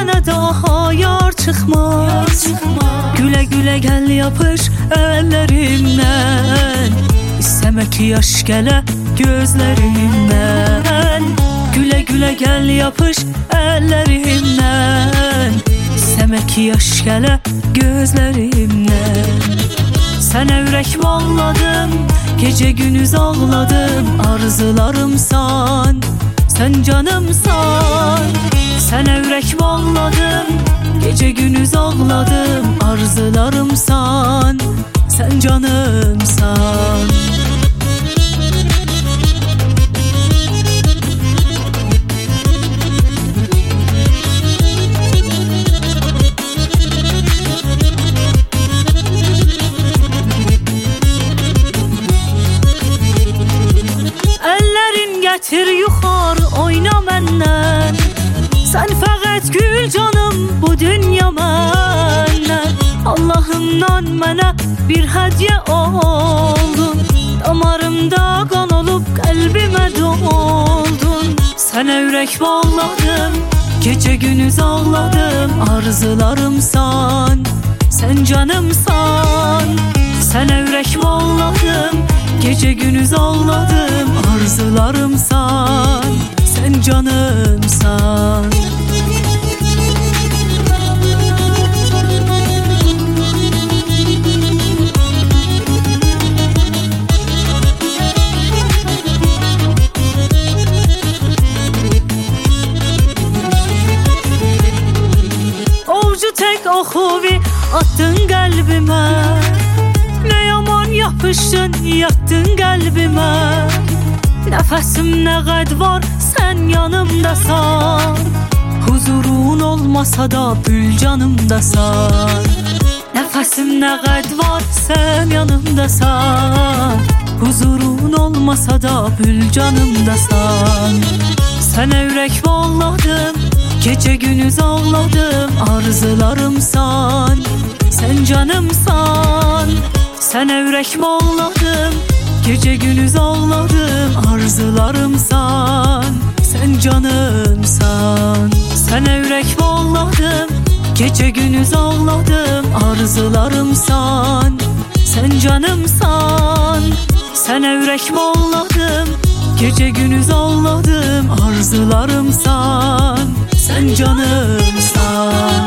mənə daha yar çıxmaz. Gülə gülə gəl yapış əllərimdən, İstəmə ki yaş gələ gözlərimdən. Gülə gülə gəl yapış əllərimdən, İstəmə ki yaş gələ gözlərimdən. Sənə ürək bağladım, gecə gündüz ağladım, arzularımsan, sən canımsan. Sənə ürək bağladım, gecə gündüz ağladım, arzularımsan, sən canımsan. Gətir yuxarı oyna məndən, sən fəqət gül canım bu dünya məndən. Allahımdan mənə bir hədiyyə oldun, damarımda qan olub qəlbimə doldun. Sənə ürək bağladım, gecə gündüz ağladım, arzularımsan, sən canımsan. Sənə ürək bağladım, gecə gündüz ağladım, arzularımsan, sən canımsan. Ovcu tek oxuvi attın qəlbimə, nə yaman yapışdın, yattın qəlbimə. Nəfəsim nə qəd var, sən yanımdasan, huzurun olmasa da bül canımdasan. Nəfəsim nə qəd var, sən yanımdasan, huzurun olmasa da bül canımdasan. Sənə ürək bağladım, gecə gündüz ağladım, arzularımsan, sən canımsan. Sənə ürək bağladım, gecə gündüz ağladım, arzularımsan, sən canımsan. Sənə ürək bağladım, gecə gündüz ağladım, arzularımsan, sən canımsan. Sənə ürək bağladım, gecə gündüz ağladım, arzularımsan, sən canımsan.